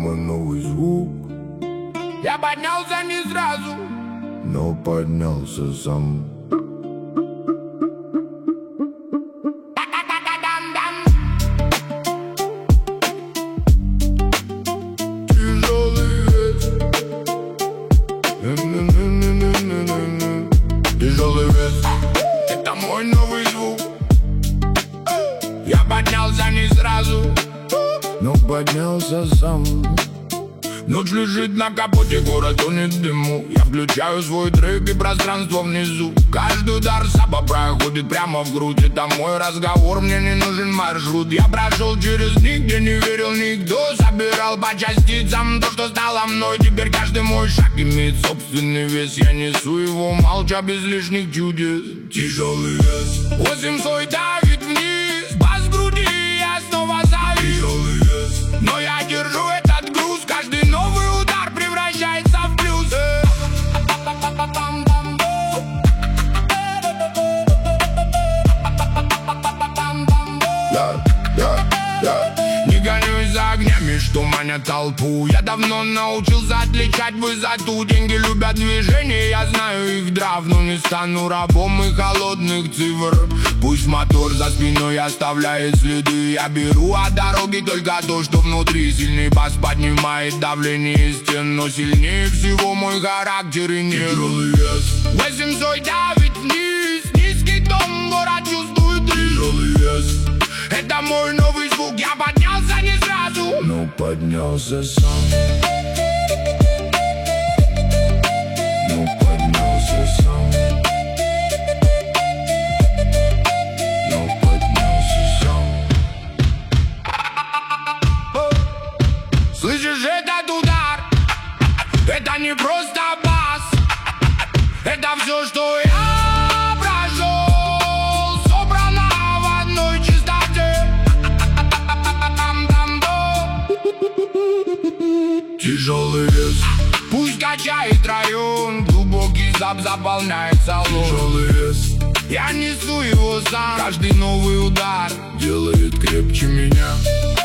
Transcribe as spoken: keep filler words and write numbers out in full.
мой новый звук. Я поднялся не сразу, но поднялся сам. Тяжелый вес, это мой новый звук. Я поднялся не сразу, но поднялся сам. Ночь лежит на капоте, город тонет в дыму. Я включаю свой трек и пространство внизу. Каждый удар саба проходит прямо в грудь. Это мой разговор, мне не нужен маршрут. Я прошел через них, где не верил никто. Собирал по частицам то, что стало мной. Теперь каждый мой шаг имеет собственный вес. Я несу его молча, без лишних чудес. Тяжелый вес, восемь свой давит вниз. Бас в груди, я снова завис. Тяжелый вес, но я держу этот груз. Каждый новый удар превращается в плюс. Да, да, да. Не гонюсь за огнями, что манят толпу. Я давно научился отличать высоту. Деньги любят движение, я знаю их драв. Но не стану рабом и холодных цифр. Пусть мотор за спиной оставляет следы. Я беру от дороги только то, что внутри. Сильный бас поднимает давление стен, но сильнее всего мой характер и нервы. Восемь сой давит вниз. Низкий дом, город чувствует риск. Это мой новый звук, я поднялся не сразу, но поднялся сам. Но поднялся сам. Но поднялся сам. Слышишь этот удар? Это не просто бас. Это все, что я прошел, собрано в одной чистоте. Тяжелый вес, пусть качает район, глубокий зап заполняет салон. тяжелый вес, я несу его сам. Каждый новый удар делает крепче меня.